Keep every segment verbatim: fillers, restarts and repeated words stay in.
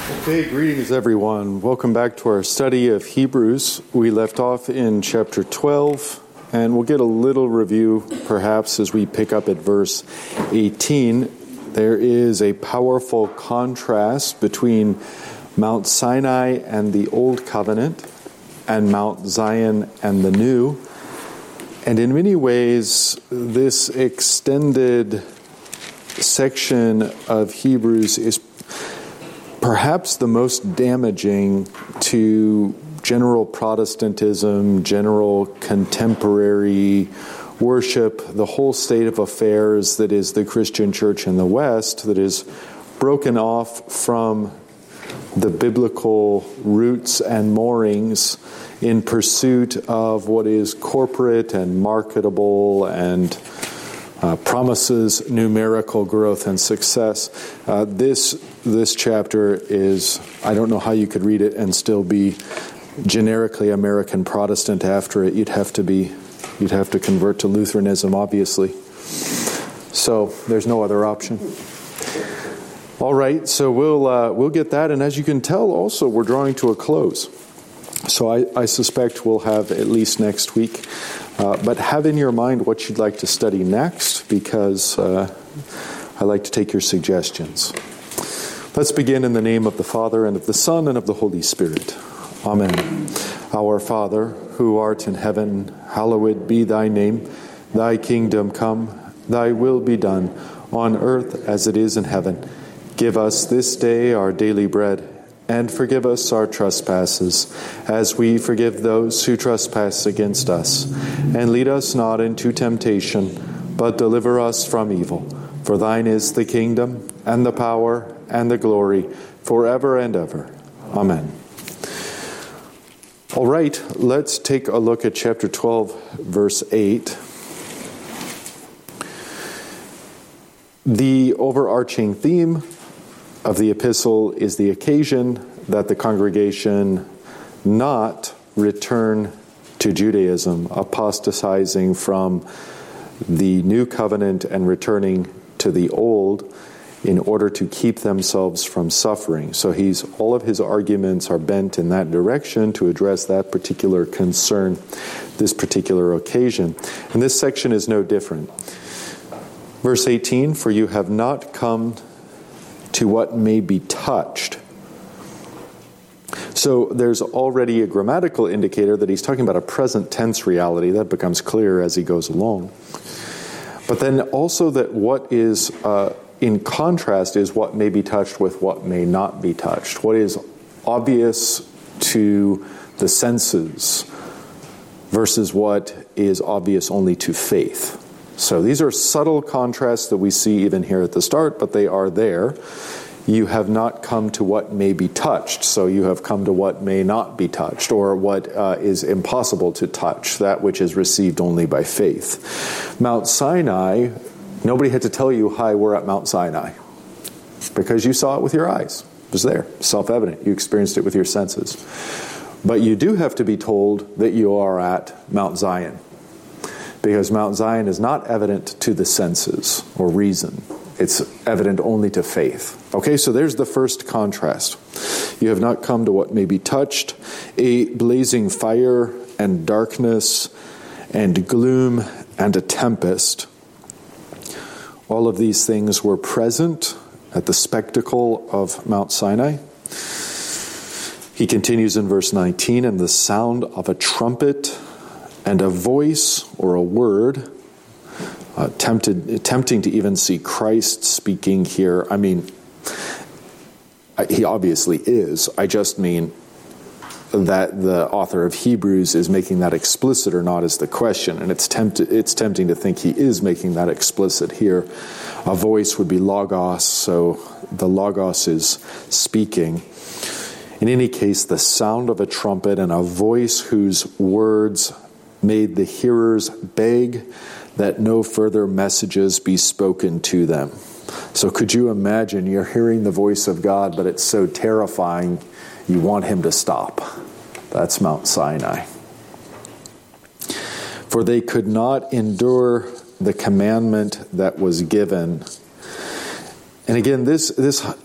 Hey, greetings everyone. Welcome back to our study of Hebrews. We left off in chapter twelve, and we'll get a little review perhaps as we pick up at verse eighteen. There is a powerful contrast between Mount Sinai and the Old Covenant and Mount Zion and the New. And in many ways, this extended section of Hebrews is perhaps the most damaging to general Protestantism, general contemporary worship, the whole state of affairs that is the Christian church in the West, that is broken off from the biblical roots and moorings in pursuit of what is corporate and marketable and uh, promises numerical growth and success. Uh, this this chapter is, I don't know how you could read it and still be generically American Protestant after it. You'd have to be, you'd have to convert to Lutheranism, obviously. So there's no other option. All right, so we'll uh, we'll get that, and as you can tell, also we're drawing to a close. So I, I suspect we'll have at least next week. Uh, but have in your mind what you'd like to study next, because uh, I like to take your suggestions. Let's begin in the name of the Father, and of the Son, and of the Holy Spirit. Amen. Our Father, who art in heaven, hallowed be thy name. Thy kingdom come, thy will be done, on earth as it is in heaven. Give us this day our daily bread, and forgive us our trespasses, as we forgive those who trespass against us. And lead us not into temptation, but deliver us from evil. For thine is the kingdom, and the power, and the glory, forever and ever. Amen. All right, let's take a look at chapter twelve, verse eight. The overarching theme of the epistle is the occasion that the congregation not return to Judaism, apostatizing from the new covenant and returning to the old in order to keep themselves from suffering. So he's all of his arguments are bent in that direction to address that particular concern, this particular occasion. And this section is no different. Verse eighteen, for you have not come to what may be touched. So there's already a grammatical indicator that he's talking about a present tense reality. That becomes clear as he goes along. But then also that what is uh, in contrast is what may be touched with what may not be touched. What is obvious to the senses versus what is obvious only to faith. So these are subtle contrasts that we see even here at the start, but they are there. You have not come to what may be touched, so you have come to what may not be touched, or what uh, is impossible to touch, that which is received only by faith. Mount Sinai, nobody had to tell you, hi, we're at Mount Sinai, because you saw it with your eyes. It was there, self-evident. You experienced it with your senses. But you do have to be told that you are at Mount Zion, because Mount Zion is not evident to the senses or reason. It's evident only to faith. Okay, so there's the first contrast. You have not come to what may be touched, a blazing fire and darkness and gloom and a tempest. All of these things were present at the spectacle of Mount Sinai. He continues in verse nineteen, and the sound of a trumpet and a voice or a word, uh, tempted, tempting to even see Christ speaking here. I mean, he obviously is. I just mean that the author of Hebrews is making that explicit or not is the question. And it's, tempt- it's tempting to think he is making that explicit here. A voice would be logos, so the logos is speaking. In any case, the sound of a trumpet and a voice whose words made the hearers beg that no further messages be spoken to them. So could you imagine you're hearing the voice of God, but it's so terrifying you want him to stop. That's Mount Sinai. For they could not endure the commandment that was given. And again, this this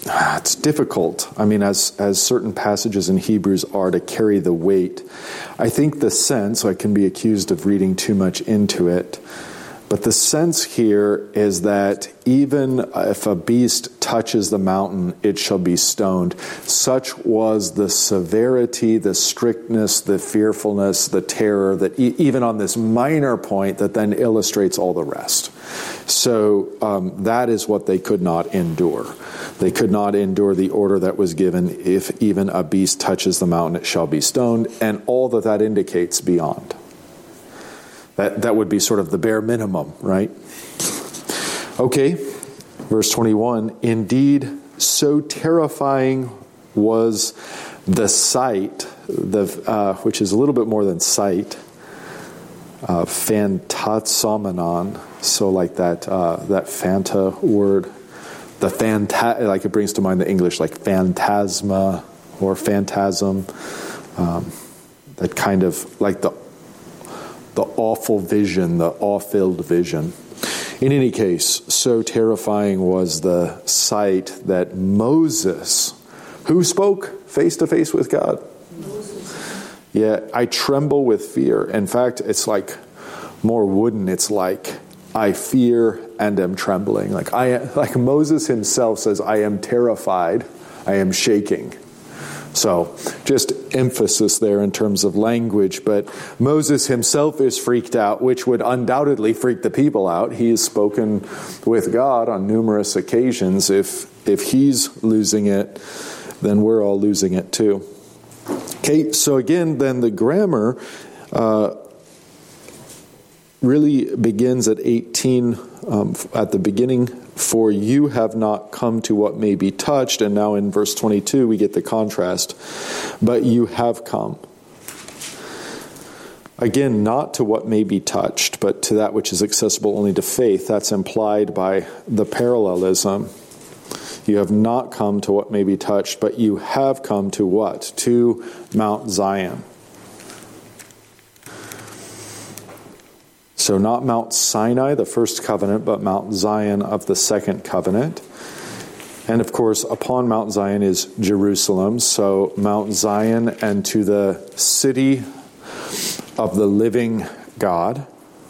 it's difficult. I mean, as as certain passages in Hebrews are, to carry the weight. I think the sense, I can be accused of reading too much into it, but the sense here is that even if a beast touches the mountain, it shall be stoned. Such was the severity, the strictness, the fearfulness, the terror, that e- even on this minor point that then illustrates all the rest. So um, that is what they could not endure. They could not endure the order that was given, if even a beast touches the mountain, it shall be stoned, and all that that indicates beyond. That that would be sort of the bare minimum, right? Okay, verse twenty-one, indeed, so terrifying was the sight, the uh, which is a little bit more than sight, uh, phantazomenon, so like that uh, that phanta word, the phanta, like it brings to mind the English, like phantasma or phantasm, um, that kind of, like the the awful vision, the awe-filled vision. In any case, so terrifying was the sight that Moses, who spoke face to face with God. Moses. Yeah, I tremble with fear. In fact, it's like more wooden. It's like, I fear and am trembling. Like I, like Moses himself says, I am terrified, I am shaking. So, just emphasis there in terms of language, but Moses himself is freaked out, which would undoubtedly freak the people out. He has spoken with God on numerous occasions. If if he's losing it, then we're all losing it too. Okay, so again, then the grammar uh, really begins at eighteen, um, at the beginning. For you have not come to what may be touched. And now in verse twenty-two, we get the contrast. But you have come. Again, not to what may be touched, but to that which is accessible only to faith. That's implied by the parallelism. You have not come to what may be touched, but you have come to what? To Mount Zion. So not Mount Sinai, the first covenant, but Mount Zion of the second covenant. And of course, upon Mount Zion is Jerusalem. So Mount Zion and to the city of the living God.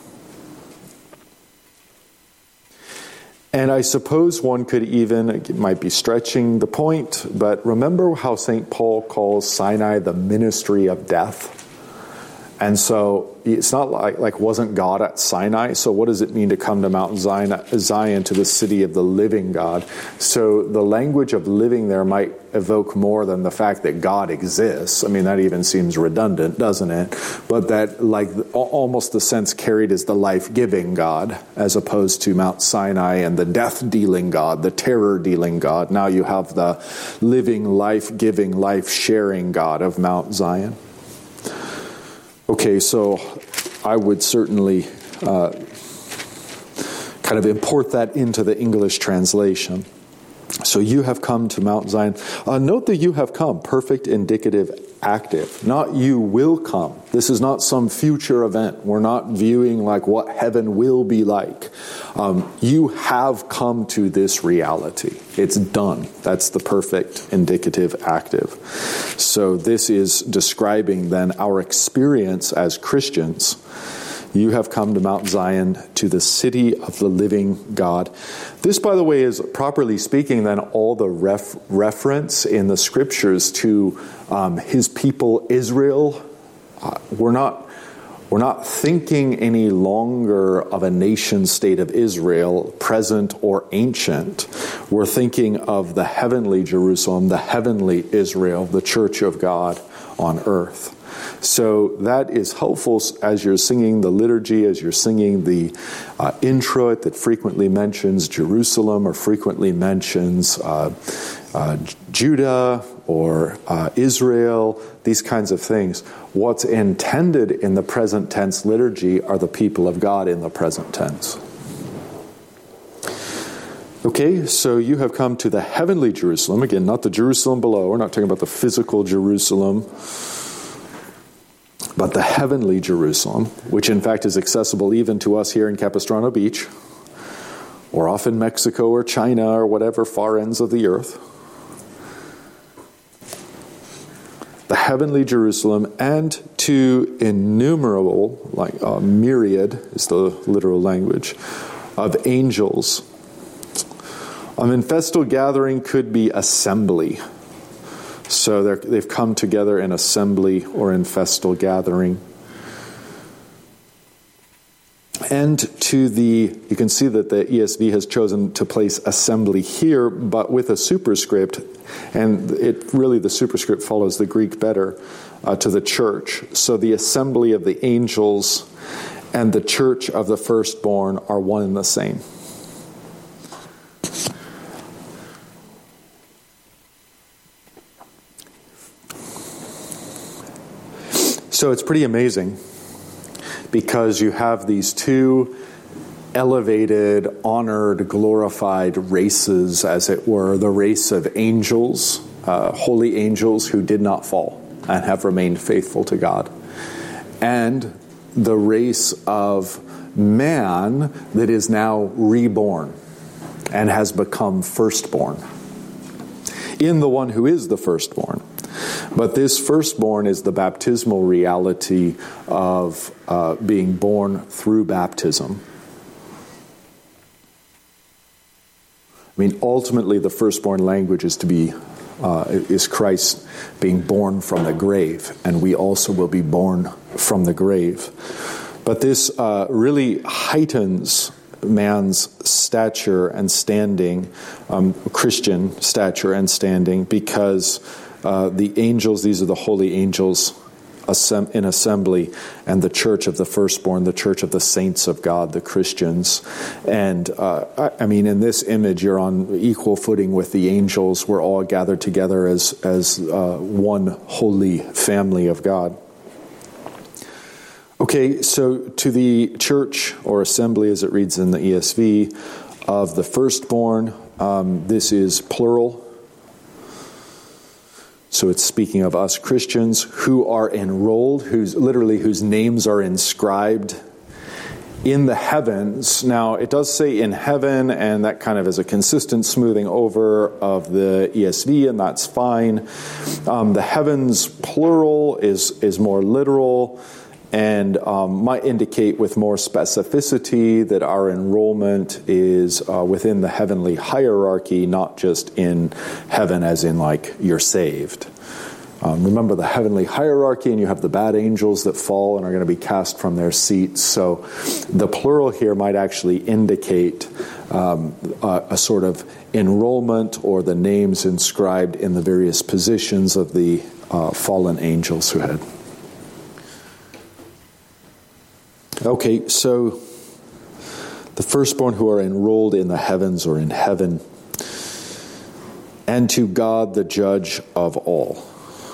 And I suppose one could even, it might be stretching the point, but remember how Saint Paul calls Sinai the ministry of death? And so it's not like, like wasn't God at Sinai? So what does it mean to come to Mount Zion, Zion, to the city of the living God? So the language of living there might evoke more than the fact that God exists. I mean, that even seems redundant, doesn't it? But that, like, almost the sense carried is the life-giving God, as opposed to Mount Sinai and the death-dealing God, the terror-dealing God. Now you have the living, life-giving, life-sharing God of Mount Zion. Okay, so I would certainly uh, kind of import that into the English translation. So you have come to Mount Zion. Uh, note that you have come, perfect, indicative, active. Not you will come. This is not some future event. We're not viewing like what heaven will be like. Um, you have come to this reality. It's done. That's the perfect, indicative, active. So this is describing then our experience as Christians. You have come to Mount Zion, to the city of the living God. This, by the way, is properly speaking then all the ref- reference in the scriptures to um, his people Israel. Uh, we're not we're not thinking any longer of a nation state of Israel, present or ancient. We're thinking of the heavenly Jerusalem, the heavenly Israel, the church of God on earth. So that is helpful as you're singing the liturgy, as you're singing the uh, introit that frequently mentions Jerusalem or frequently mentions uh, uh, Judah or uh, Israel, these kinds of things. What's intended in the present tense liturgy are the people of God in the present tense. Okay, so you have come to the heavenly Jerusalem. Again, not the Jerusalem below. We're not talking about the physical Jerusalem, but the heavenly Jerusalem, which in fact is accessible even to us here in Capistrano Beach, or off in Mexico or China or whatever far ends of the earth. the heavenly Jerusalem, and to innumerable, like a myriad is the literal language, of angels. Um, and festal gathering could be assembly. So they've come together in assembly or in festal gathering. And to the, you can see that the E S V has chosen to place assembly here, but with a superscript, and it really, the superscript follows the Greek better, uh, to the church. So the assembly of the angels and the church of the firstborn are one and the same. So it's pretty amazing, because you have these two elevated, honored, glorified races, as it were, the race of angels, uh, holy angels who did not fall and have remained faithful to God, and the race of man that is now reborn and has become firstborn in the one who is the firstborn. But this firstborn is the baptismal reality of uh, being born through baptism. I mean, ultimately, the firstborn language is to be uh, is Christ being born from the grave, and we also will be born from the grave. But this uh, really heightens man's stature and standing, um, Christian stature and standing, because Uh, the angels, these are the holy angels in assembly, and the church of the firstborn, the church of the saints of God, the Christians. And uh, I, I mean, in this image, you're on equal footing with the angels. We're all gathered together as, as uh, one holy family of God. Okay, so to the church or assembly, as it reads in the E S V, of the firstborn, um, this is plural. So it's speaking of us Christians who are enrolled, whose literally whose names are inscribed in the heavens. Now, it does say in heaven, and that kind of is a consistent smoothing over of the E S V, and that's fine. Um, the heavens, plural, is, is more literal, and um, might indicate with more specificity that our enrollment is uh, within the heavenly hierarchy, not just in heaven as in like you're saved. Um, remember the heavenly hierarchy, and you have the bad angels that fall and are going to be cast from their seats. So the plural here might actually indicate um, a, a sort of enrollment, or the names inscribed in the various positions of the uh, fallen angels who had. Okay, so the firstborn who are enrolled in the heavens or in heaven, and to God the judge of all.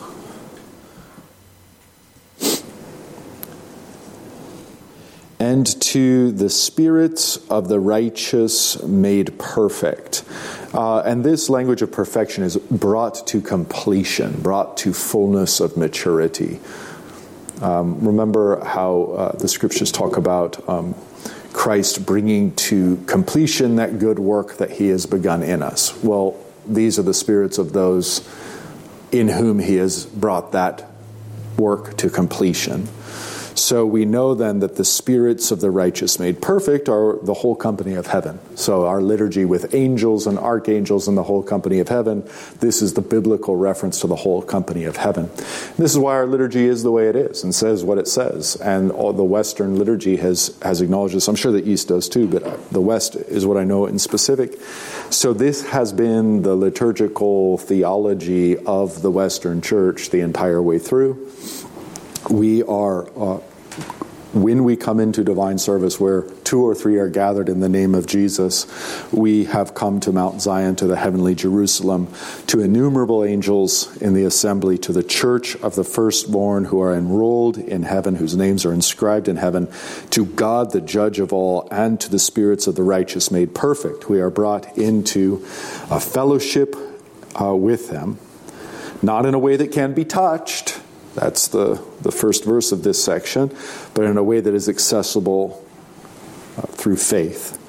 And to the spirits of the righteous made perfect. Uh, and this language of perfection is brought to completion, brought to fullness of maturity. Um, remember how uh, the scriptures talk about um, Christ bringing to completion that good work that he has begun in us. Well, these are the spirits of those in whom he has brought that work to completion. So we know then that the spirits of the righteous made perfect are the whole company of heaven. So our liturgy with angels and archangels and the whole company of heaven, this is the biblical reference to the whole company of heaven. This is why our liturgy is the way it is and says what it says. And all the Western liturgy has, has acknowledged this. I'm sure the East does too, but the West is what I know in specific. So this has been the liturgical theology of the Western Church the entire way through. We are, uh, when we come into divine service where two or three are gathered in the name of Jesus, we have come to Mount Zion, to the heavenly Jerusalem, to innumerable angels in the assembly, to the church of the firstborn who are enrolled in heaven, whose names are inscribed in heaven, to God the judge of all, and to the spirits of the righteous made perfect. We are brought into a fellowship uh, with them, not in a way that can be touched. That's the, the first verse of this section, but in a way that is accessible uh, through faith.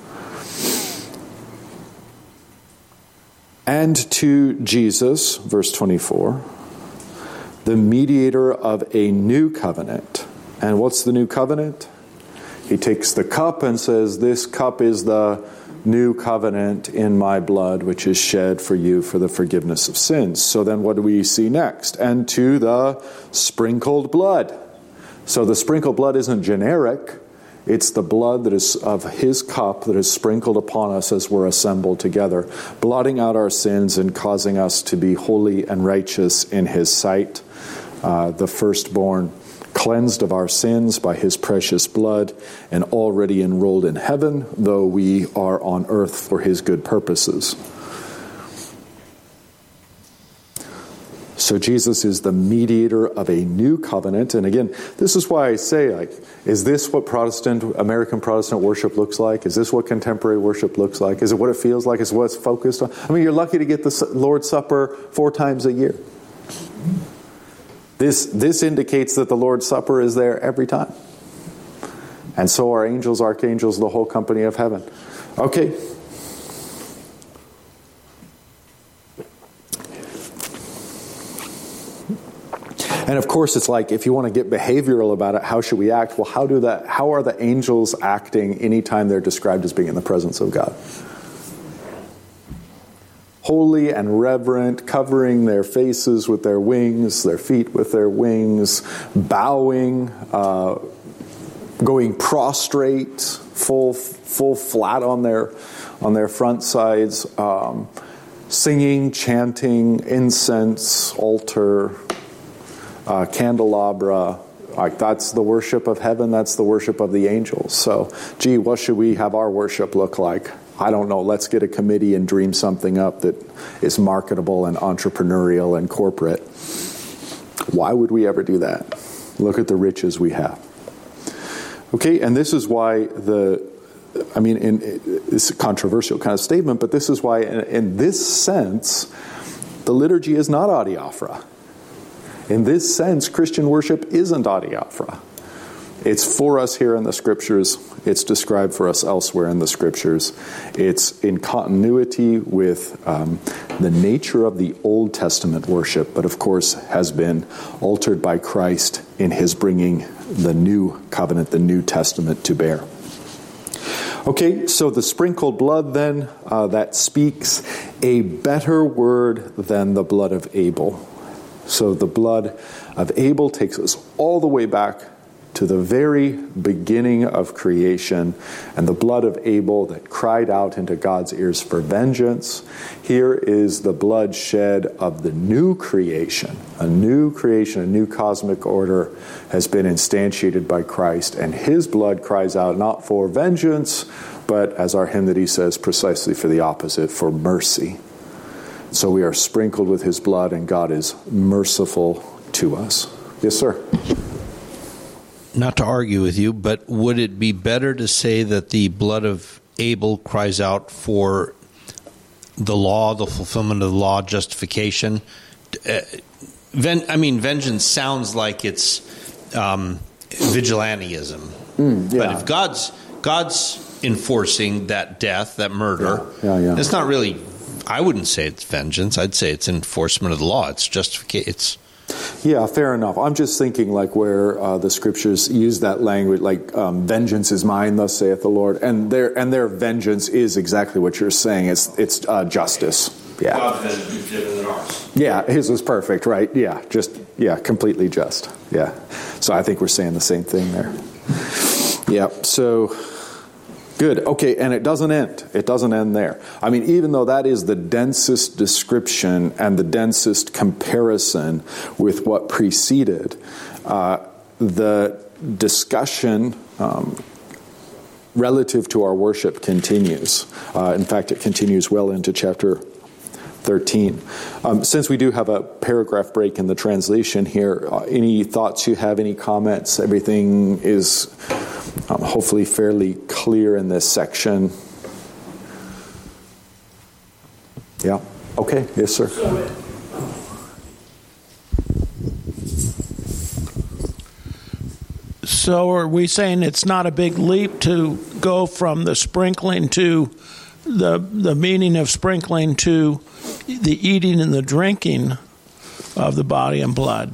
And to Jesus, verse twenty-four, the mediator of a new covenant. And what's the new covenant? He takes the cup and says, this cup is the new covenant in my blood, which is shed for you for the forgiveness of sins. So then what do we see next? And to the sprinkled blood. So the sprinkled blood isn't generic. It's the blood that is of his cup that is sprinkled upon us as we're assembled together, blotting out our sins and causing us to be holy and righteous in his sight. Uh, the firstborn, cleansed of our sins by his precious blood and already enrolled in heaven, though we are on earth for his good purposes. So Jesus is the mediator of a new covenant. And again, this is why I say, like, is this what Protestant, American Protestant worship looks like? Is this what contemporary worship looks like? Is it what it feels like? Is it what it's focused on? I mean, you're lucky to get the Lord's Supper four times a year. This, this indicates that the Lord's Supper is there every time. And so are angels, archangels, the whole company of heaven. Okay. And of course, it's like, if you want to get behavioral about it, how should we act? Well, how do that? How are the angels acting anytime they're described as being in the presence of God? Holy and reverent, covering their faces with their wings, their feet with their wings, bowing, uh, going prostrate, full, full flat on their, on their front sides, um, singing, chanting, incense, altar, Uh, candelabra. Like, that's the worship of heaven. That's the worship of the angels. So, gee, what should we have our worship look like? I don't know. Let's get a committee and dream something up that is marketable and entrepreneurial and corporate. Why would we ever do that? Look at the riches we have. Okay, and this is why the, I mean, in, it's a controversial kind of statement, but this is why, in, in this sense, the liturgy is not adiaphora. In this sense, Christian worship isn't adiaphora. It's for us here in the Scriptures. It's described for us elsewhere in the Scriptures. It's in continuity with um, the nature of the Old Testament worship, but of course has been altered by Christ in his bringing the new covenant, the New Testament to bear. Okay, so the sprinkled blood then, uh, that speaks a better word than the blood of Abel. So the blood of Abel takes us all the way back to the very beginning of creation, and the blood of Abel that cried out into God's ears for vengeance. Here is the blood shed of the new creation. A new creation, a new cosmic order has been instantiated by Christ, and his blood cries out not for vengeance, but, as our hymnody says, precisely for the opposite, for mercy. So we are sprinkled with his blood, and God is merciful to us. Yes, sir? Not to argue with you, but would it be better to say that the blood of Abel cries out for the law, the fulfillment of the law, justification? Uh, ven- I mean, vengeance sounds like it's um, vigilantism. Mm, yeah. But if God's God's enforcing that death, that murder, yeah, yeah, yeah. it's not really... I wouldn't say it's vengeance. I'd say it's enforcement of the law. It's justification. It's yeah, fair enough. I'm just thinking like where uh, the Scriptures use that language, like um, "Vengeance is mine, thus saith the Lord," and their and their vengeance is exactly what you're saying. It's it's uh, justice. Yeah. God's vengeance is different than ours. Yeah, his was perfect, right? Yeah, just yeah, completely just. Yeah. So I think we're saying the same thing there. Yeah. So. Good. Okay, and it doesn't end. It doesn't end there. I mean, even though that is the densest description and the densest comparison with what preceded, uh, the discussion um, relative to our worship continues. Uh, in fact, it continues well into chapter thirteen. Um, since we do have a paragraph break in the translation here, uh, any thoughts you have, any comments? Everything is... Um, hopefully fairly clear in this section. Yeah. Okay. Yes, sir. So are we saying it's not a big leap to go from the sprinkling to the the meaning of sprinkling to the eating and the drinking of the body and blood?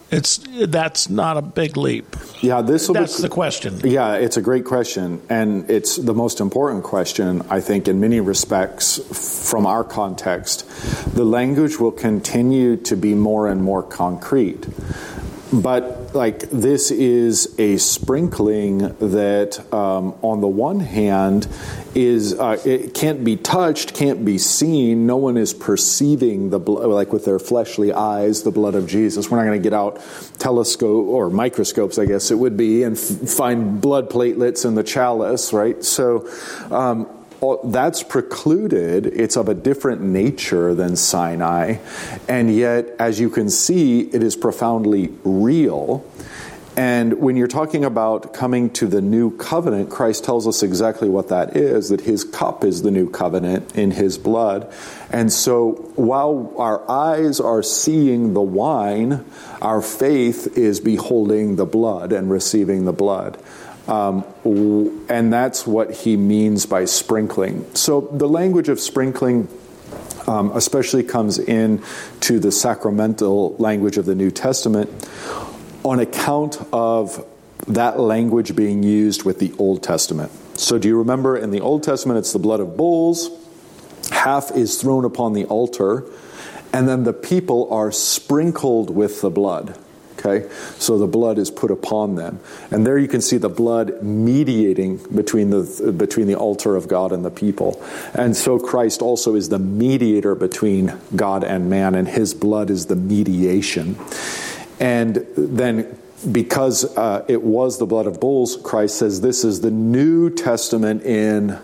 It's that's not a big leap. Yeah, this will That's be, the question. Yeah, it's a great question, and it's the most important question, I think, in many respects from our context. The language will continue to be more and more concrete. But like this is a sprinkling that, um, on the one hand, is uh, it can't be touched, can't be seen. No one is perceiving the blood, like with their fleshly eyes, the blood of Jesus. We're not going to get out telescope or microscopes, I guess it would be, and f- find blood platelets in the chalice, right? So. Um, That's precluded. It's of a different nature than Sinai. And yet, as you can see, it is profoundly real. And when you're talking about coming to the new covenant, Christ tells us exactly what that is, that his cup is the new covenant in his blood. And so while our eyes are seeing the wine, our faith is beholding the blood and receiving the blood. Um, and that's what he means by sprinkling. So the language of sprinkling um, especially comes in to the sacramental language of the New Testament on account of that language being used with the Old Testament. So do you remember in the Old Testament it's the blood of bulls, half is thrown upon the altar, and then the people are sprinkled with the blood. Okay, so the blood is put upon them, and there you can see the blood mediating between the between the altar of God and the people. And so Christ also is the mediator between God and man, and his blood is the mediation. And then, because uh, it was the blood of bulls, Christ says, "This is the New Testament in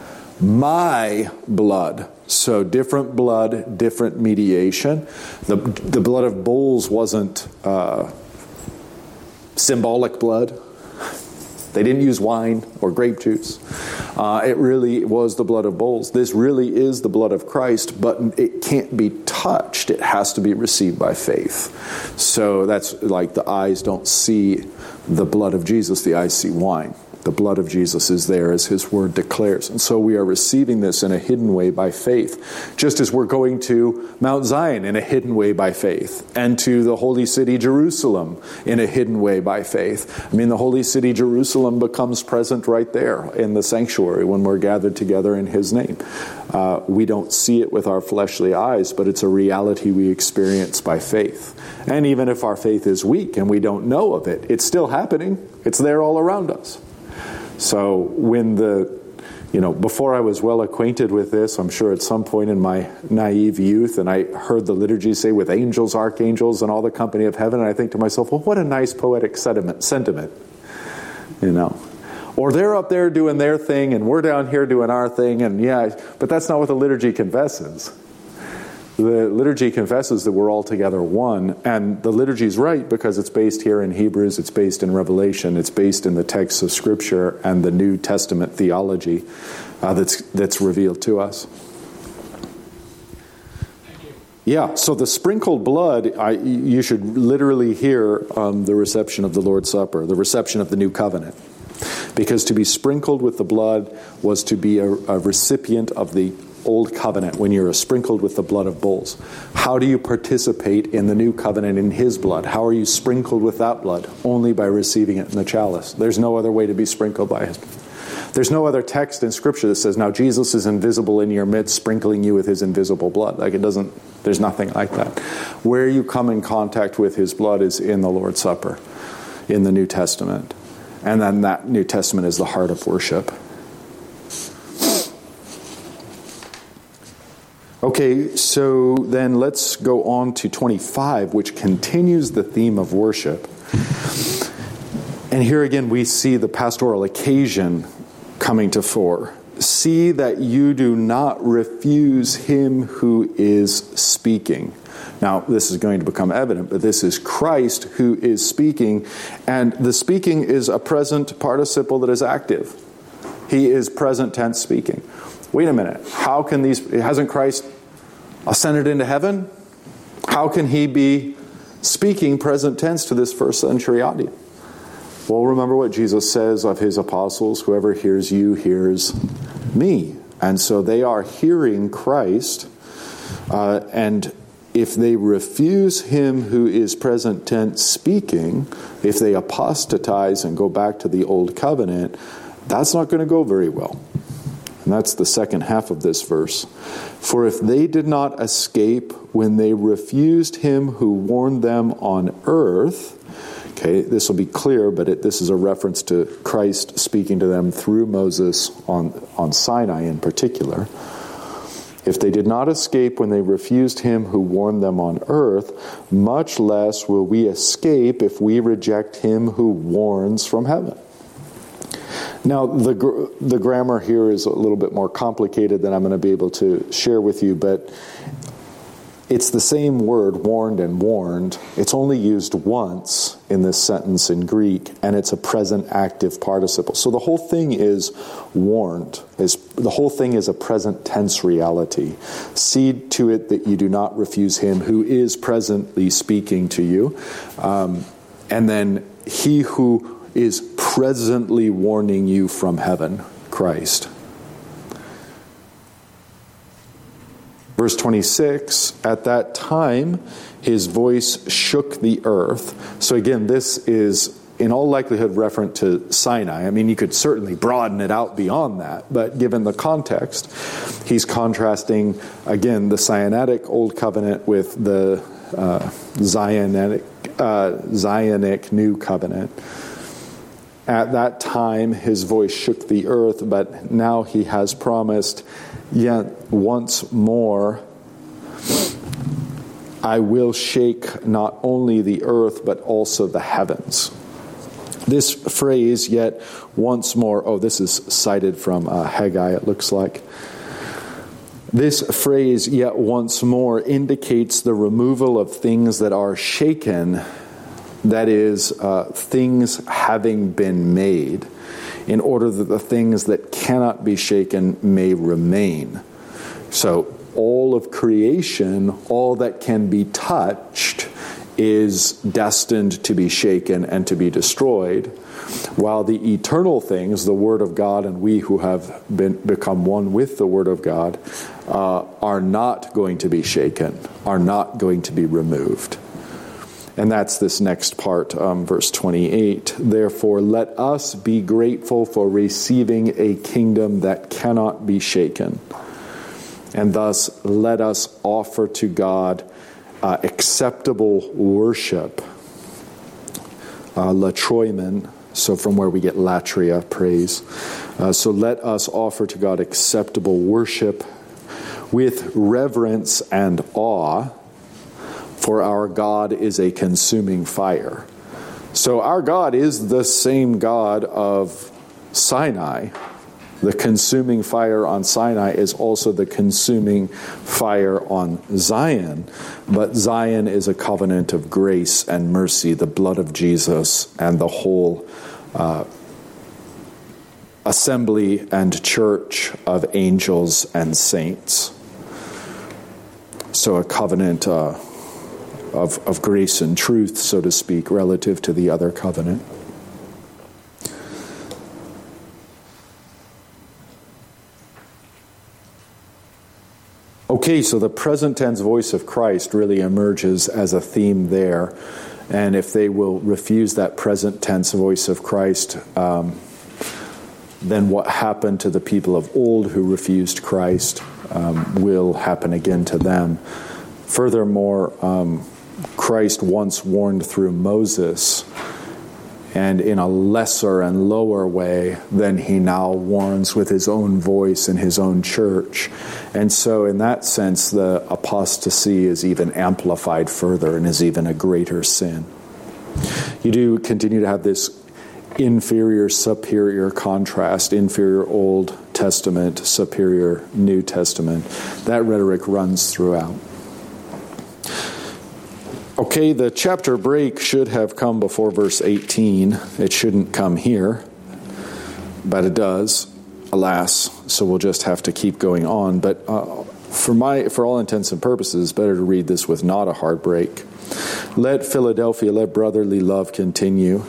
my blood." So different blood, different mediation. The the blood of bulls wasn't uh, symbolic blood. They didn't use wine or grape juice. Uh, it really was the blood of bulls. This really is the blood of Christ, but it can't be touched. It has to be received by faith. So that's like the eyes don't see the blood of Jesus. The eyes see wine. The blood of Jesus is there, as his word declares. And so we are receiving this in a hidden way by faith, just as we're going to Mount Zion in a hidden way by faith, and to the holy city Jerusalem in a hidden way by faith. I mean, the holy city Jerusalem becomes present right there in the sanctuary when we're gathered together in his name. Uh, we don't see it with our fleshly eyes, but it's a reality we experience by faith. And even if our faith is weak and we don't know of it, it's still happening. It's there all around us. So when the, you know, before I was well acquainted with this, I'm sure at some point in my naive youth, and I heard the liturgy say with angels, archangels, and all the company of heaven, and I think to myself, well, what a nice poetic sentiment, sentiment, you know. Or they're up there doing their thing, and we're down here doing our thing, and yeah, but that's not what the liturgy confesses. The liturgy confesses that we're all together one, and the liturgy is right because it's based here in Hebrews, it's based in Revelation, it's based in the texts of Scripture and the New Testament theology uh, that's that's revealed to us. Thank you. Yeah, so the sprinkled blood, I, you should literally hear um, the reception of the Lord's Supper, the reception of the New Covenant. Because to be sprinkled with the blood was to be a, a recipient of the Old Covenant when you're sprinkled with the blood of bulls. How do you participate in the New Covenant in his blood? How are you sprinkled with that blood? Only by receiving it in the chalice. There's no other way to be sprinkled by his blood. There's no other text in Scripture that says, now Jesus is invisible in your midst, sprinkling you with his invisible blood. Like it doesn't, there's nothing like that. Where you come in contact with his blood is in the Lord's Supper, in the New Testament. And then that New Testament is the heart of worship. Okay, so then let's go on to twenty-five, which continues the theme of worship. And here again we see the pastoral occasion coming to fore. See that you do not refuse him who is speaking. Now, this is going to become evident, but this is Christ who is speaking, and the speaking is a present participle that is active. He is present tense speaking. Wait a minute. How can these... Hasn't Christ ascended into heaven? How can he be speaking present tense to this first century audience? Well, remember what Jesus says of his apostles, whoever hears you hears me. And so they are hearing Christ, uh, and if they refuse him who is present tense speaking, if they apostatize and go back to the old covenant, that's not going to go very well. And that's the second half of this verse. For if they did not escape when they refused him who warned them on earth, okay, this will be clear, but it, this is a reference to Christ speaking to them through Moses on, on Sinai in particular. If they did not escape when they refused him who warned them on earth, much less will we escape if we reject him who warns from heaven. Now, the gr- the grammar here is a little bit more complicated than I'm going to be able to share with you, but it's the same word, warned and warned. It's only used once in this sentence in Greek, and it's a present active participle. So the whole thing is warned. Is the whole thing is a present tense reality. See to it that you do not refuse him who is presently speaking to you. Um, and then he who is presently warning you from heaven, Christ. Verse twenty-six, at that time his voice shook the earth. So again, this is in all likelihood referent to Sinai. I mean, you could certainly broaden it out beyond that, but given the context, he's contrasting, again, the Sinaitic Old Covenant with the uh, Zionic, uh, Zionic New Covenant. At that time his voice shook the earth, but now he has promised, yet once more I will shake not only the earth but also the heavens. This phrase, yet once more, oh, this is cited from uh, Haggai, it looks like. This phrase, yet once more, indicates the removal of things that are shaken, that is, uh, things having been made, in order that the things that cannot be shaken may remain. So all of creation, all that can be touched, is destined to be shaken and to be destroyed, while the eternal things, the Word of God and we who have been become one with the Word of God, uh, are not going to be shaken, are not going to be removed. And that's this next part, um, verse twenty-eight. Therefore, let us be grateful for receiving a kingdom that cannot be shaken. And thus, let us offer to God uh, acceptable worship. Uh, latroimen, so from where we get latria, praise. Uh, so let us offer to God acceptable worship with reverence and awe, for our God is a consuming fire. So our God is the same God of Sinai. The consuming fire on Sinai is also the consuming fire on Zion. But Zion is a covenant of grace and mercy, the blood of Jesus and the whole uh, assembly and church of angels and saints. So a covenant uh, Of, of grace and truth, so to speak, relative to the other covenant. Okay, so the present tense voice of Christ really emerges as a theme there. And if they will refuse that present tense voice of Christ, um, then what happened to the people of old who refused Christ um, will happen again to them. Furthermore, um, Christ once warned through Moses, and in a lesser and lower way than he now warns with his own voice in his own church. And so in that sense, the apostasy is even amplified further and is even a greater sin. You do continue to have this inferior, superior contrast, inferior Old Testament, superior New Testament. That rhetoric runs throughout. Okay, the chapter break should have come before verse eighteen. It shouldn't come here, but it does, alas. So we'll just have to keep going on. But uh, for my, for all intents and purposes, better to read this with not a hard break. Let Philadelphia, let brotherly love continue.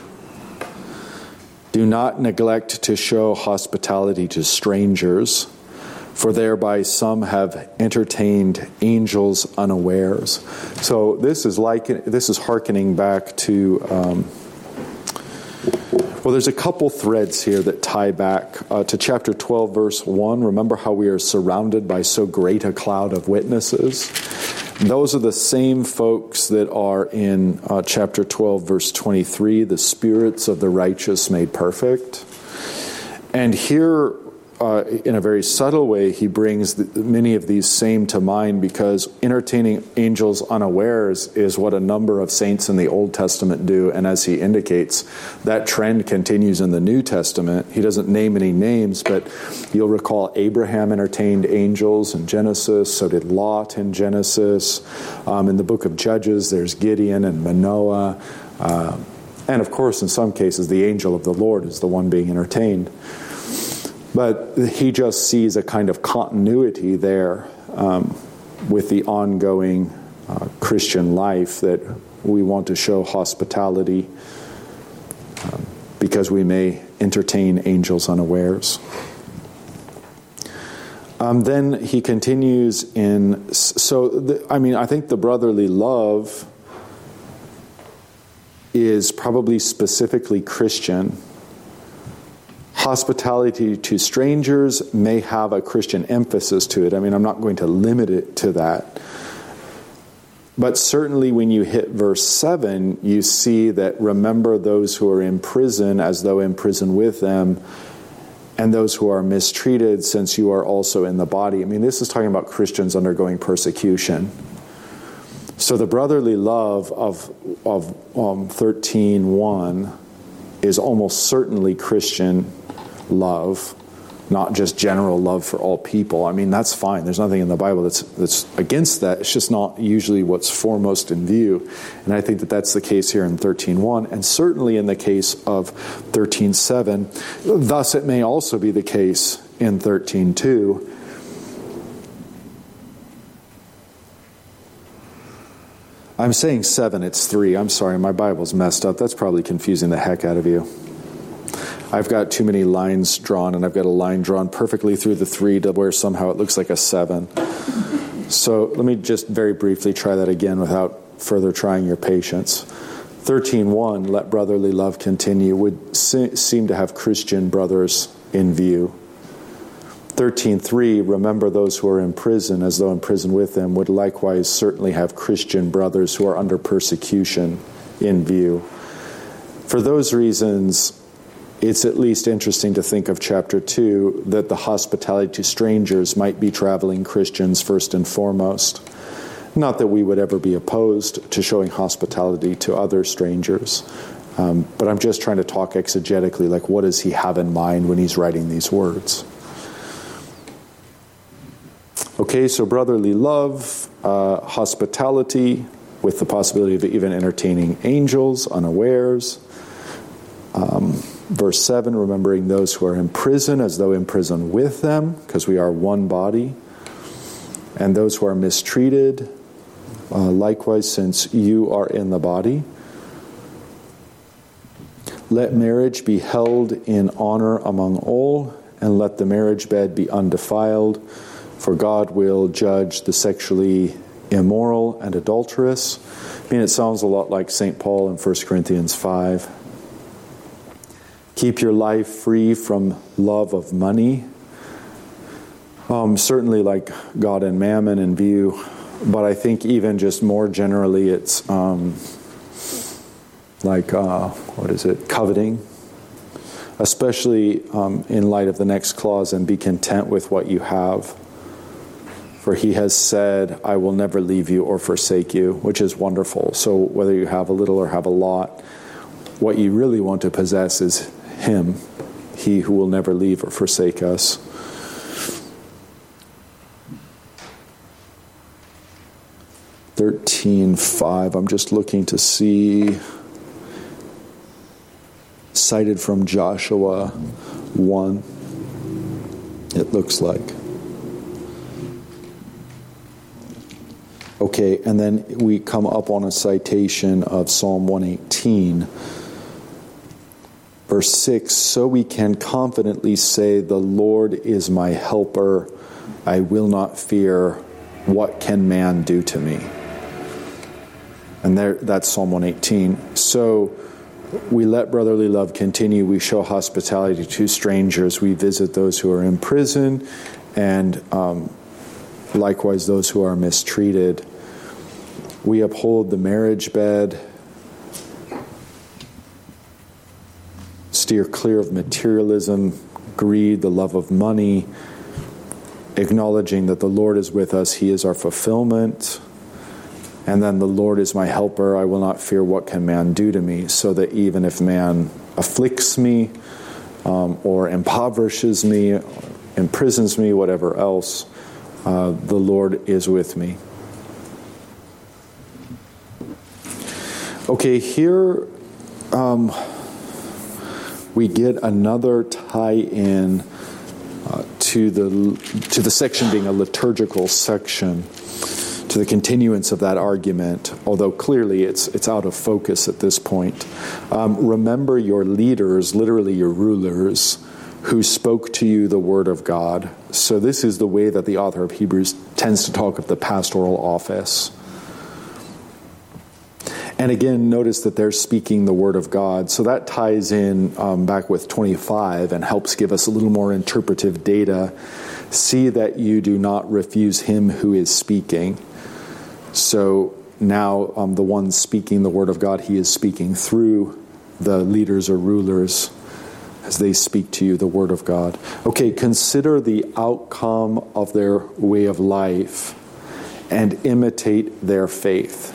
Do not neglect to show hospitality to strangers, For thereby some have entertained angels unawares. So this is like this is hearkening back to. Um, well, there's a couple threads here that tie back uh, to chapter twelve, verse one. Remember how we are surrounded by so great a cloud of witnesses? Those are the same folks that are in uh, chapter twelve, verse twenty-three, the spirits of the righteous made perfect. And here, uh, in a very subtle way, he brings the, many of these same to mind, because entertaining angels unawares is what a number of saints in the Old Testament do. And as he indicates, that trend continues in the New Testament. He doesn't name any names, but you'll recall Abraham entertained angels in Genesis. So did Lot in Genesis. Um, in the book of Judges, there's Gideon and Manoah. Uh, and of course, in some cases, the angel of the Lord is the one being entertained. But he just sees a kind of continuity there um, with the ongoing uh, Christian life, that we want to show hospitality um, because we may entertain angels unawares. Um, then he continues in, so, the, I mean, I think the brotherly love is probably specifically Christian. Hospitality to strangers may have a Christian emphasis to it. I mean, I'm not going to limit it to that. But certainly when you hit verse seven, you see that remember those who are in prison as though in prison with them, and those who are mistreated, since you are also in the body. I mean, this is talking about Christians undergoing persecution. So the brotherly love of, of um, thirteen one is almost certainly Christian love, not just general love for all people. I mean, that's fine. There's nothing in the Bible that's that's against that. It's just not usually what's foremost in view. And I think that that's the case here in thirteen one, and certainly in the case of thirteen seven. Thus, it may also be the case in thirteen two. I'm saying seven, it's three. I'm sorry, my Bible's messed up. That's probably confusing the heck out of you. I've got too many lines drawn, and I've got a line drawn perfectly through the three to where somehow it looks like a seven. So let me just very briefly try that again without further trying your patience. thirteen one, let brotherly love continue, would se- seem to have Christian brothers in view. thirteen three, remember those who are in prison as though in prison with them, would likewise certainly have Christian brothers who are under persecution in view. For those reasons, it's at least interesting to think of chapter two, that the hospitality to strangers might be traveling Christians first and foremost. Not that we would ever be opposed to showing hospitality to other strangers, um, but I'm just trying to talk exegetically, like what does he have in mind when he's writing these words? Okay, so brotherly love, uh, hospitality, with the possibility of even entertaining angels unawares. Um, Verse seven, remembering those who are in prison as though in prison with them, because we are one body. And those who are mistreated, uh, likewise, since you are in the body. Let marriage be held in honor among all, and let the marriage bed be undefiled, for God will judge the sexually immoral and adulterous. I mean, it sounds a lot like Saint Paul in First Corinthians five. Keep your life free from love of money. Um, certainly like God and mammon in view, but I think even just more generally it's um, like, uh, what is it, coveting. Especially um, in light of the next clause, and be content with what you have. For he has said, I will never leave you or forsake you, which is wonderful. So whether you have a little or have a lot, what you really want to possess is him, he who will never leave or forsake us. thirteen five, I'm just looking to see, cited from Joshua one, it looks like. Okay, and then we come up on a citation of Psalm one eighteen. Verse six, so we can confidently say, the Lord is my helper. I will not fear. What can man do to me? And there, that's Psalm one eighteen. So we let brotherly love continue. We show hospitality to strangers. We visit those who are in prison, and um, likewise those who are mistreated. We uphold the marriage bed, steer clear of materialism, greed, the love of money, acknowledging that the Lord is with us. He is our fulfillment. And then the Lord is my helper. I will not fear what can man do to me, so that even if man afflicts me um, or impoverishes me, imprisons me, whatever else, uh, the Lord is with me. Okay, here um, we get another tie-in uh, to the to the section being a liturgical section, to the continuance of that argument, although clearly it's it's out of focus at this point. Um, remember your leaders, literally your rulers, who spoke to you the word of God. So this is the way that the author of Hebrews tends to talk of the pastoral office. And again, notice that they're speaking the word of God. So that ties in um, back with twenty-five and helps give us a little more interpretive data. See that you do not refuse him who is speaking. So now um, the one speaking the word of God, he is speaking through the leaders or rulers as they speak to you the word of God. Okay, consider the outcome of their way of life and imitate their faith.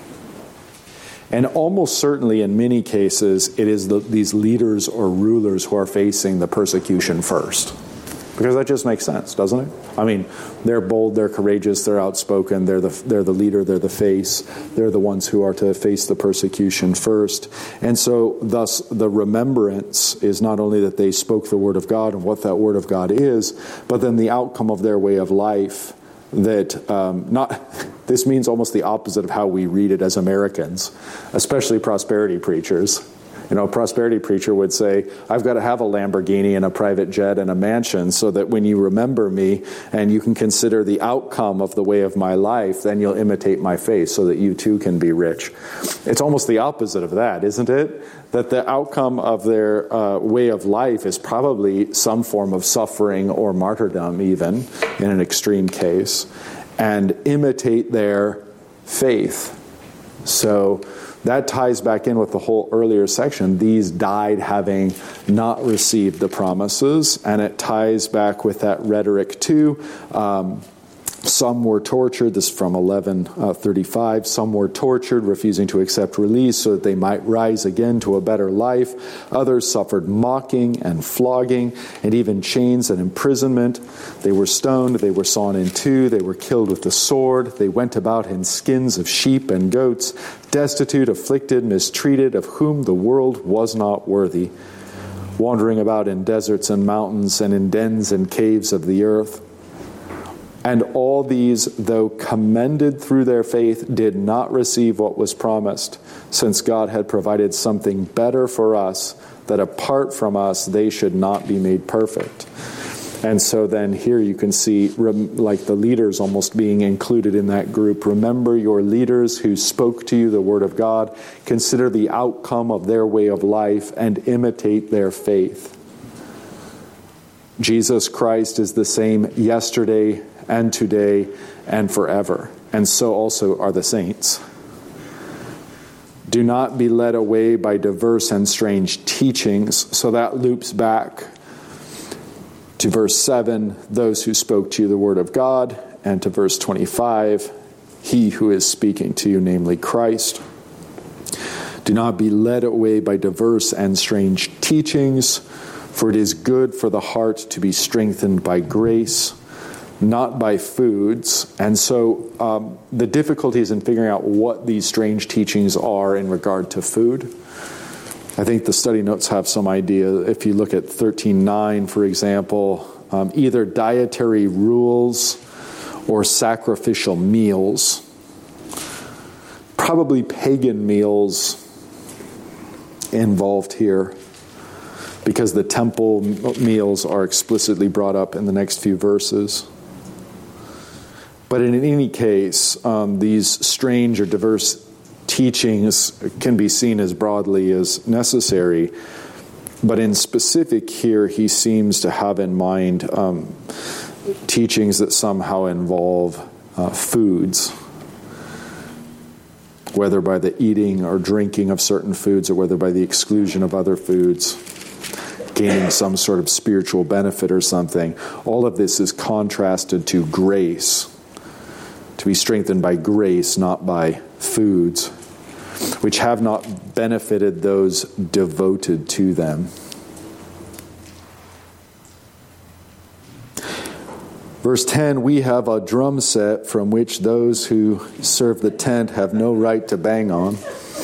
And almost certainly in many cases, it is the, these leaders or rulers who are facing the persecution first. Because that just makes sense, doesn't it? I mean, they're bold, they're courageous, they're outspoken, they're the they're the leader, they're the face, they're the ones who are to face the persecution first. And so thus the remembrance is not only that they spoke the word of God and what that word of God is, but then the outcome of their way of life that um, not this means almost the opposite of how we read it as Americans, especially prosperity preachers. You know, a prosperity preacher would say, I've got to have a Lamborghini and a private jet and a mansion so that when you remember me and you can consider the outcome of the way of my life, then you'll imitate my faith so that you too can be rich. It's almost the opposite of that, isn't it? That the outcome of their uh, way of life is probably some form of suffering or martyrdom even, in an extreme case, and imitate their faith. So that ties back in with the whole earlier section. These died having not received the promises, and it ties back with that rhetoric too. Um, some were tortured. This is from eleven thirty-five. Some were tortured, refusing to accept release so that they might rise again to a better life. Others suffered mocking and flogging and even chains and imprisonment. They were stoned. They were sawn in two. They were killed with the sword. They went about in skins of sheep and goats, destitute, afflicted, mistreated, of whom the world was not worthy, wandering about in deserts and mountains and in dens and caves of the earth. And all these, though commended through their faith, did not receive what was promised, since God had provided something better for us, that apart from us they should not be made perfect. And so then here you can see like the leaders almost being included in that group. Remember your leaders who spoke to you the word of God. Consider the outcome of their way of life and imitate their faith. Jesus Christ is the same yesterday and today and forever. And so also are the saints. Do not be led away by diverse and strange teachings. So that loops back to verse seven, those who spoke to you the word of God, and to verse twenty-five, he who is speaking to you, namely Christ. Do not be led away by diverse and strange teachings, for it is good for the heart to be strengthened by grace, not by foods. And so um, the difficulties in figuring out what these strange teachings are in regard to food. I think the study notes have some idea. If you look at thirteen nine, for example, um, either dietary rules or sacrificial meals, probably pagan meals involved here, because the temple meals are explicitly brought up in the next few verses. But in any case, um, these strange or diverse teachings can be seen as broadly as necessary. But in specific here, he seems to have in mind um, teachings that somehow involve uh, foods, whether by the eating or drinking of certain foods or whether by the exclusion of other foods, gaining some sort of spiritual benefit or something. All of this is contrasted to grace, to be strengthened by grace, not by foods, which have not benefited those devoted to them. Verse ten, we have a drum set from which those who serve the tent have no right to bang on.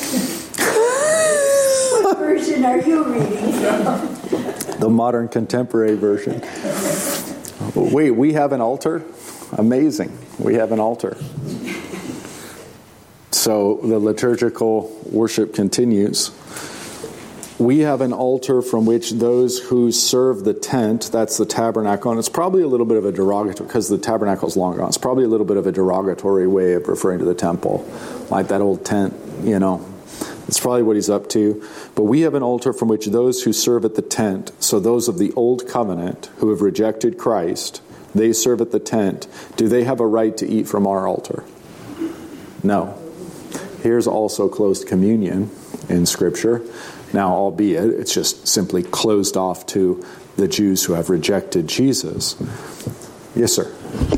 What version are you reading from? The modern contemporary version. Wait, we have an altar? Amazing. We have an altar. So the liturgical worship continues. We have an altar from which those who serve the tent, that's the tabernacle, and it's probably a little bit of a derogatory, because the tabernacle is long gone, it's probably a little bit of a derogatory way of referring to the temple, like that old tent, you know. That's probably what he's up to. But we have an altar from which those who serve at the tent, so those of the old covenant who have rejected Christ, they serve at the tent. Do they have a right to eat from our altar? No. Here's also closed communion in Scripture. Now, albeit, it's just simply closed off to the Jews who have rejected Jesus. Yes, sir.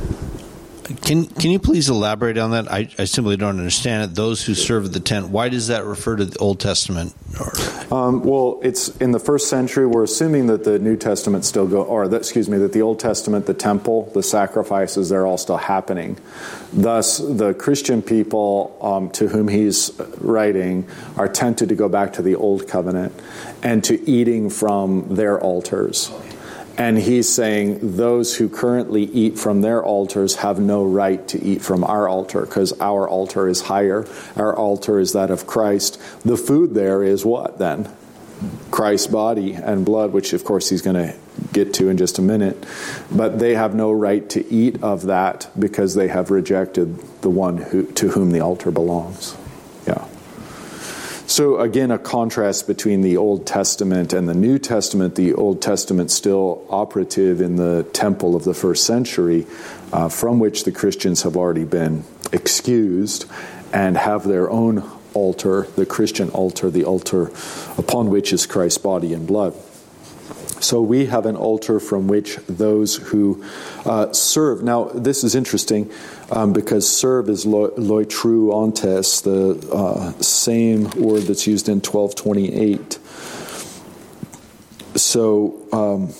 Can can you please elaborate on that? I, I simply don't understand it. Those who serve at the tent, why does that refer to the Old Testament? Um, well, it's in the first century. We're assuming that the New Testament still go, or that, excuse me, that the Old Testament, the temple, the sacrifices, they're all still happening. Thus, the Christian people um, to whom he's writing are tempted to go back to the Old Covenant and to eating from their altars. And he's saying those who currently eat from their altars have no right to eat from our altar, because our altar is higher. Our altar is that of Christ. The food there is what then? Christ's body and blood, which of course he's going to get to in just a minute. But they have no right to eat of that because they have rejected the one who, to whom the altar belongs. Yeah. So again, a contrast between the Old Testament and the New Testament. The Old Testament still operative in the temple of the first century, uh, from which the Christians have already been excused and have their own altar, the Christian altar, the altar upon which is Christ's body and blood. So we have an altar from which those who uh, serve. Now, this is interesting um, because serve is lo, loitruantes, the uh, same word that's used in twelve twenty-eight. So um,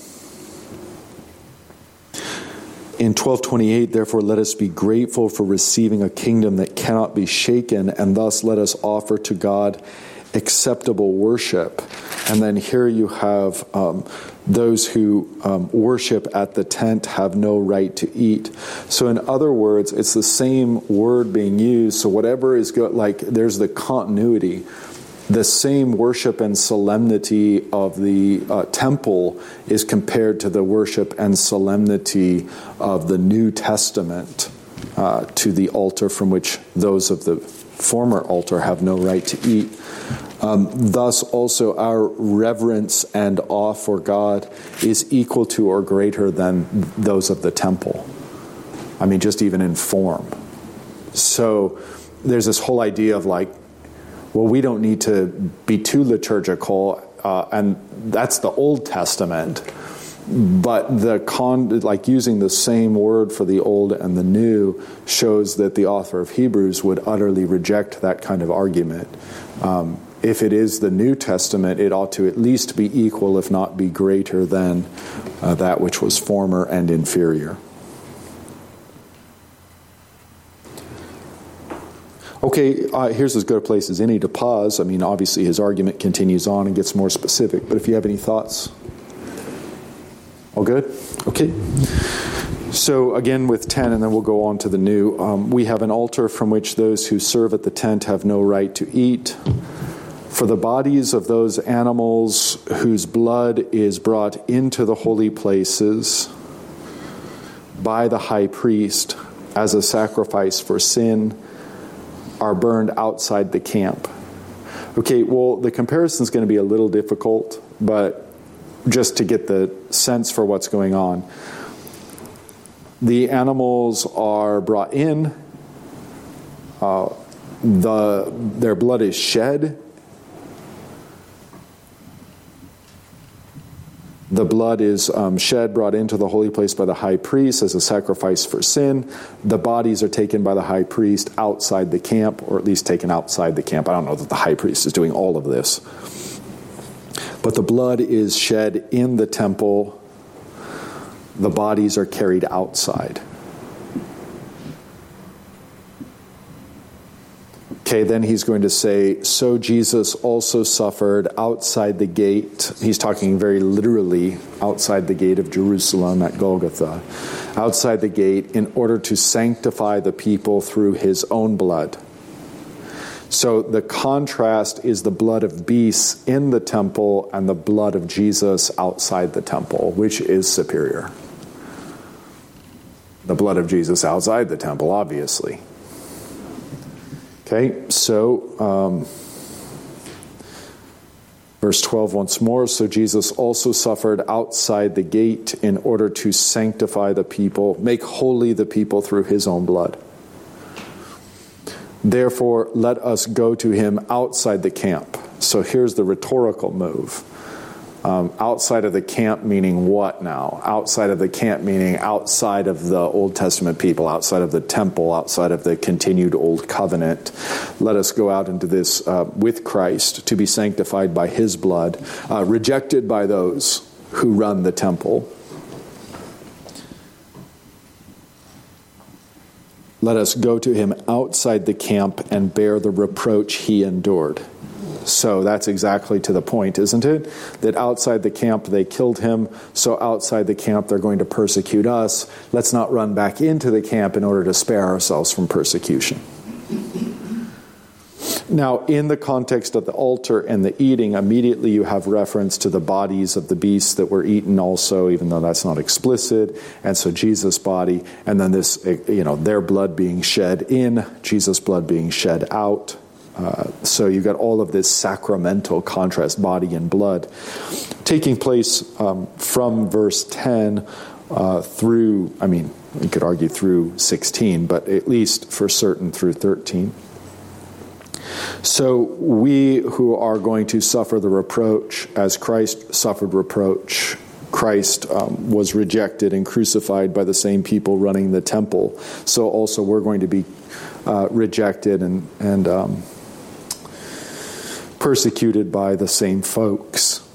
in twelve twenty-eight, therefore, let us be grateful for receiving a kingdom that cannot be shaken, and thus let us offer to God acceptable worship. And then here you have um, those who um, worship at the tent have no right to eat. So in other words, it's the same word being used. So whatever is good, like there's the continuity. The same worship and solemnity of the uh, temple is compared to the worship and solemnity of the New Testament uh, to the altar from which those of the former altar have no right to eat. Um, thus, also, our reverence and awe for God is equal to or greater than those of the temple. I mean, just even in form. So there's this whole idea of like, well, we don't need to be too liturgical, uh, and that's the Old Testament. But the con, like using the same word for the old and the new shows that the author of Hebrews would utterly reject that kind of argument. Um, if it is the New Testament, it ought to at least be equal, if not be greater than uh, that which was former and inferior. Okay, uh, here's as good a place as any to pause. I mean, obviously his argument continues on and gets more specific, but if you have any thoughts. All good? Okay. So again with ten, and then we'll go on to the new. Um, we have an altar from which those who serve at the tent have no right to eat. For the bodies of those animals whose blood is brought into the holy places by the high priest as a sacrifice for sin are burned outside the camp. Okay, well, the comparison is going to be a little difficult, but just to get the sense for what's going on. The animals are brought in, uh, the their blood is shed. The blood is um, shed, brought into the holy place by the high priest as a sacrifice for sin. The bodies are taken by the high priest outside the camp, or at least taken outside the camp. I don't know that the high priest is doing all of this. But the blood is shed in the temple. The bodies are carried outside. Okay, then he's going to say, so Jesus also suffered outside the gate. He's talking very literally outside the gate of Jerusalem at Golgotha. Outside the gate in order to sanctify the people through his own blood. So the contrast is the blood of beasts in the temple and the blood of Jesus outside the temple. Which is superior? The blood of Jesus outside the temple, obviously. Okay, so um, verse twelve once more. So Jesus also suffered outside the gate in order to sanctify the people, make holy the people through his own blood. Therefore, let us go to him outside the camp. So here's the rhetorical move. Um, outside of the camp meaning what now? Outside of the camp meaning outside of the Old Testament people, outside of the temple, outside of the continued Old Covenant. Let us go out into this uh, with Christ to be sanctified by his blood, uh, rejected by those who run the temple. Let us go to him outside the camp and bear the reproach he endured. So that's exactly to the point, isn't it? That outside the camp they killed him, so outside the camp they're going to persecute us. Let's not run back into the camp in order to spare ourselves from persecution. Now, in the context of the altar and the eating, immediately you have reference to the bodies of the beasts that were eaten also, even though that's not explicit. And so Jesus' body, and then this, you know, their blood being shed in, Jesus' blood being shed out. Uh, so you've got all of this sacramental contrast, body and blood, taking place um, from verse ten uh, through, I mean, we could argue through sixteen, but at least for certain through thirteen. So we who are going to suffer the reproach as Christ suffered reproach, Christ um, was rejected and crucified by the same people running the temple. So also we're going to be uh, rejected and, and um, persecuted by the same folks.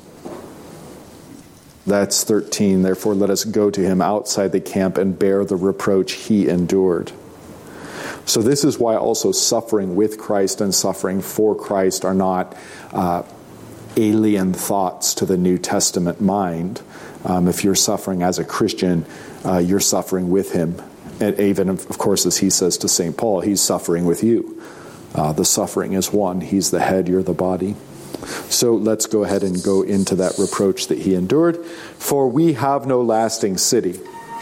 That's thirteen. Therefore, let us go to him outside the camp and bear the reproach he endured. So this is why also suffering with Christ and suffering for Christ are not uh, alien thoughts to the New Testament mind. Um, if you're suffering as a Christian, uh, you're suffering with him. And even, of course, as he says to Saint Paul, he's suffering with you. Uh, the suffering is one. He's the head, you're the body. So let's go ahead and go into that reproach that he endured. For we have no lasting city,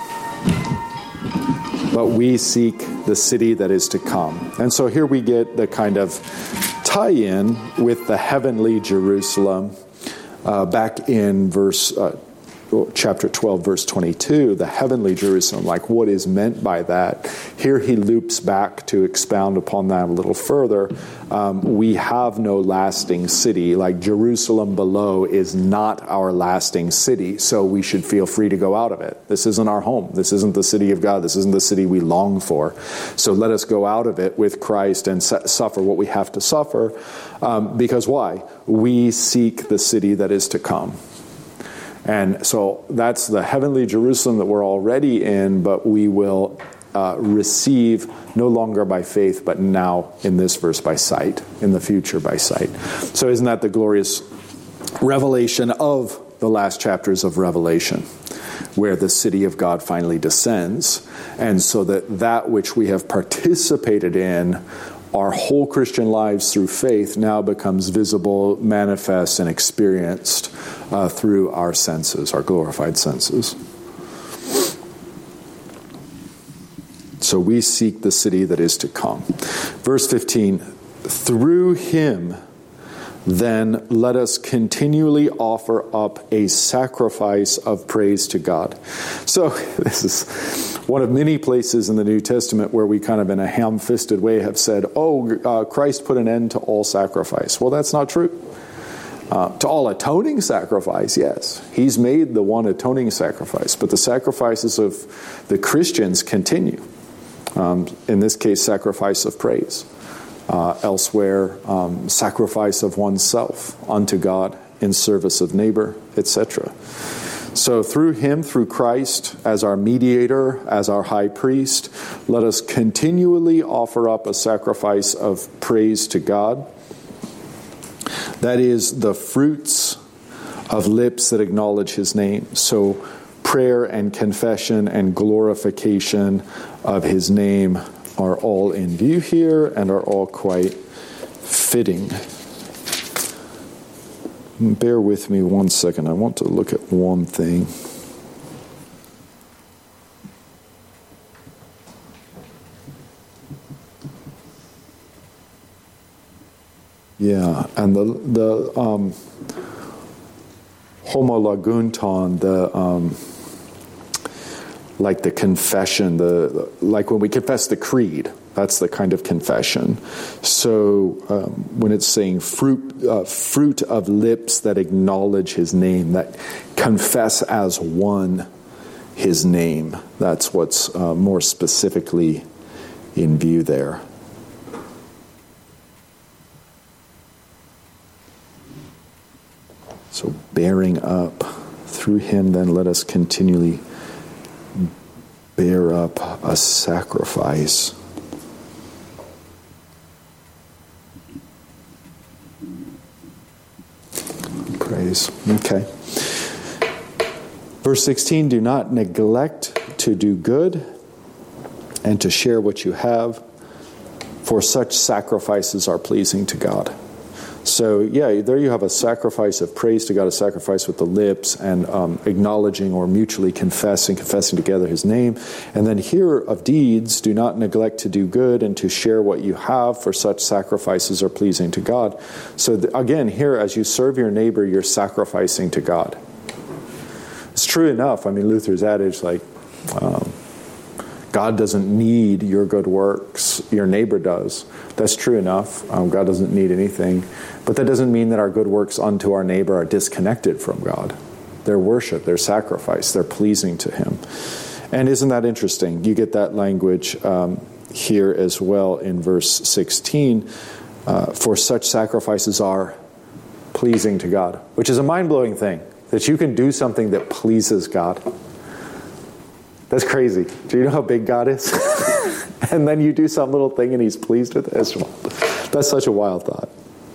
but we seek the city that is to come. And so here we get the kind of tie-in with the heavenly Jerusalem uh, back in verse uh, chapter twelve, verse twenty-two, the heavenly Jerusalem, like what is meant by that. Here he loops back to expound upon that a little further. Um, we have no lasting city, like Jerusalem below is not our lasting city, so we should feel free to go out of it. This isn't our home. This isn't the city of God. This isn't the city we long for. So let us go out of it with Christ and su- suffer what we have to suffer. Um, because why? We seek the city that is to come. And so that's the heavenly Jerusalem that we're already in, but we will uh, receive no longer by faith, but now in this verse by sight, in the future by sight. So isn't that the glorious revelation of the last chapters of Revelation, where the city of God finally descends, and so that that which we have participated in our whole Christian lives through faith now becomes visible, manifest, and experienced uh, through our senses, our glorified senses. So we seek the city that is to come. Verse fifteen, through him, then let us continually offer up a sacrifice of praise to God. So this is one of many places in the New Testament where we kind of in a ham-fisted way have said, oh, uh, Christ put an end to all sacrifice. Well, that's not true. Uh, to all atoning sacrifice, yes. He's made the one atoning sacrifice, but the sacrifices of the Christians continue. Um, in this case, sacrifice of praise. Uh, elsewhere, um, sacrifice of oneself unto God in service of neighbor, et cetera. So through him, through Christ, as our mediator, as our high priest, let us continually offer up a sacrifice of praise to God. That is the fruits of lips that acknowledge his name. So prayer and confession and glorification of his name are all in view here and are all quite fitting. Bear with me one second. I want to look at one thing. Yeah, and the the um, homologunton, the um, like the confession, the like when we confess the creed, that's the kind of confession. So um, when it's saying fruit, uh, fruit of lips that acknowledge his name, that confess as one his name, that's what's uh, more specifically in view there. So bearing up through him, then let us continually bear up a sacrifice. Praise. Okay. Verse sixteen, do not neglect to do good and to share what you have, for such sacrifices are pleasing to God. So, yeah, there you have a sacrifice of praise to God, a sacrifice with the lips, and um, acknowledging or mutually confessing, confessing together his name. And then here of deeds, do not neglect to do good and to share what you have, for such sacrifices are pleasing to God. So, th- again, here, as you serve your neighbor, you're sacrificing to God. It's true enough. I mean, Luther's adage, like, um, God doesn't need your good works, your neighbor does. That's true enough. Um, God doesn't need anything. But that doesn't mean that our good works unto our neighbor are disconnected from God. They're worship, they're sacrifice, they're pleasing to him. And isn't that interesting? You get that language um, here as well in verse sixteen. Uh, for such sacrifices are pleasing to God, which is a mind-blowing thing, that you can do something that pleases God. That's crazy. Do you know how big God is? And then you do some little thing and he's pleased with it. That's such a wild thought.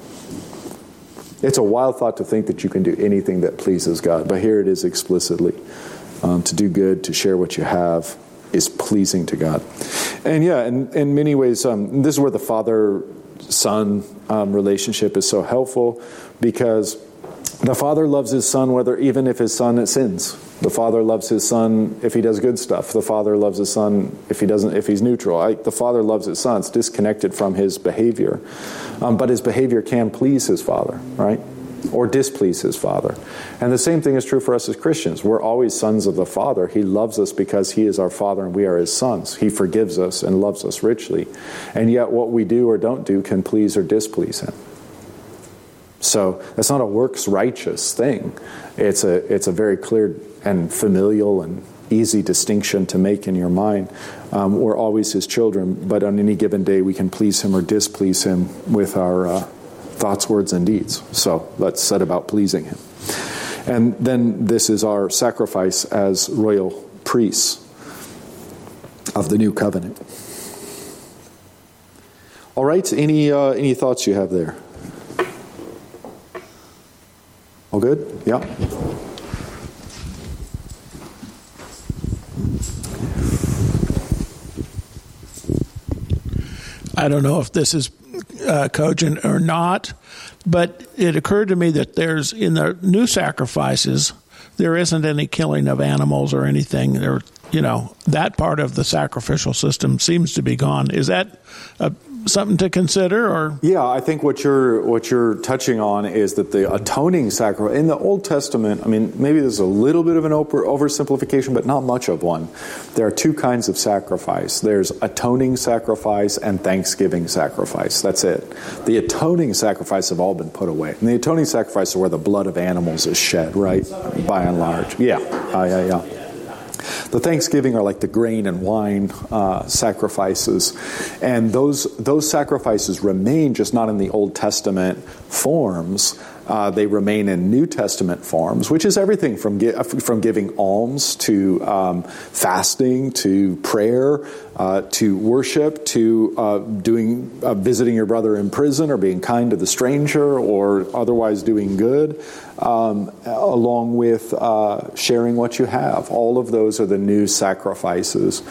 It's a wild thought to think that you can do anything that pleases God. But here it is explicitly. Um, to do good, to share what you have, is pleasing to God. And yeah, in, in many ways, um, this is where the father-son um, relationship is so helpful, because the father loves his son whether even if his son sins. The father loves his son if he does good stuff. The father loves his son if he doesn't, if he's neutral. I, the father loves his son. It's disconnected from his behavior. Um, but his behavior can please his father, right? Or displease his father. And the same thing is true for us as Christians. We're always sons of the Father. He loves us because he is our Father and we are his sons. He forgives us and loves us richly. And yet what we do or don't do can please or displease him. So that's not a works righteous thing. It's a it's a very clear and familial and easy distinction to make in your mind. Um, we're always his children, but on any given day we can please him or displease him with our uh, thoughts, words, and deeds. So let's set about pleasing him. And then this is our sacrifice as royal priests of the new covenant. All right, any uh, any thoughts you have there? All good? Yeah. I don't know if this is uh, cogent or not, but it occurred to me that there's, in the new sacrifices, there isn't any killing of animals or anything. There, you know, that part of the sacrificial system seems to be gone. Is that a something to consider? Or yeah, I think what you're what you're touching on is that the atoning sacrifice in the Old Testament, I mean, maybe there's a little bit of an over, oversimplification, but not much of one. There are two kinds of sacrifice. There's atoning sacrifice and thanksgiving sacrifice. That's it. The atoning sacrifice have all been put away. And the atoning sacrifice is where the blood of animals is shed, right? By and large. Yeah. Uh, yeah, yeah. The Thanksgiving are like the grain and wine uh, sacrifices, and those those sacrifices remain, just not in the Old Testament forms. Uh, they remain in New Testament forms, which is everything from gi- from giving alms to um, fasting to prayer uh, to worship to uh, doing uh, visiting your brother in prison or being kind to the stranger or otherwise doing good. Um, along with uh, sharing what you have. All of those are the new sacrifices.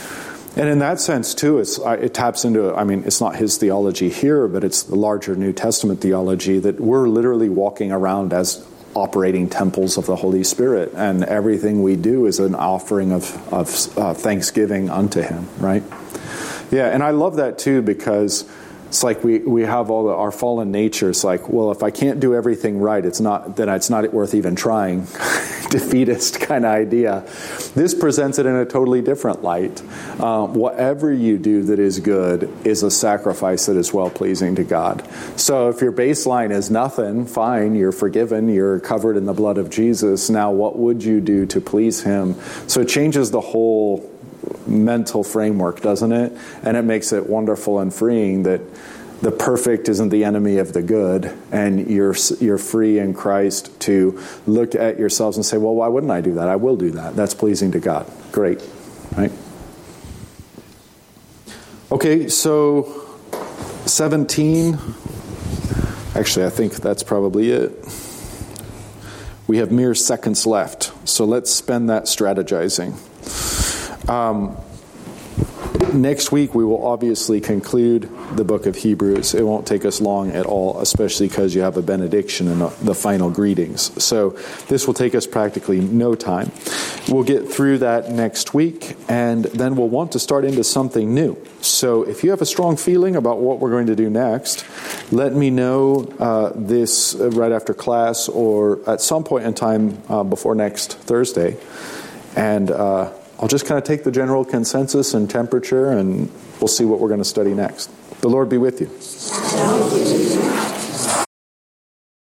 And in that sense, too, it's, it taps into, I mean, it's not his theology here, but it's the larger New Testament theology that we're literally walking around as operating temples of the Holy Spirit, and everything we do is an offering of, of uh, thanksgiving unto Him, right? Yeah, and I love that, too, because it's like we, we have all the, our fallen nature. It's like, well, if I can't do everything right, it's not then it's not worth even trying. Defeatist kind of idea. This presents it in a totally different light. Um, whatever you do that is good is a sacrifice that is well-pleasing to God. So if your baseline is nothing, fine, you're forgiven, you're covered in the blood of Jesus. Now what would you do to please Him? So it changes the whole mental framework, doesn't it? And it makes it wonderful and freeing that the perfect isn't the enemy of the good, and you're you're free in Christ to look at yourselves and say, well, why wouldn't I do that? I will do that. That's pleasing to God. Great. Right? Okay, so seventeen. Actually, I think that's probably it. We have mere seconds left, so let's spend that strategizing. Um, next week we will obviously conclude the book of Hebrews. It won't take us long at all, especially because you have a benediction and the final greetings. So this will take us practically no time. We'll get through that next week, and then we'll want to start into something new. So if you have a strong feeling about what we're going to do next, let me know uh, this right after class or at some point in time uh, before next Thursday. And uh, I'll just kind of take the general consensus and temperature, and we'll see what we're going to study next. The Lord be with you.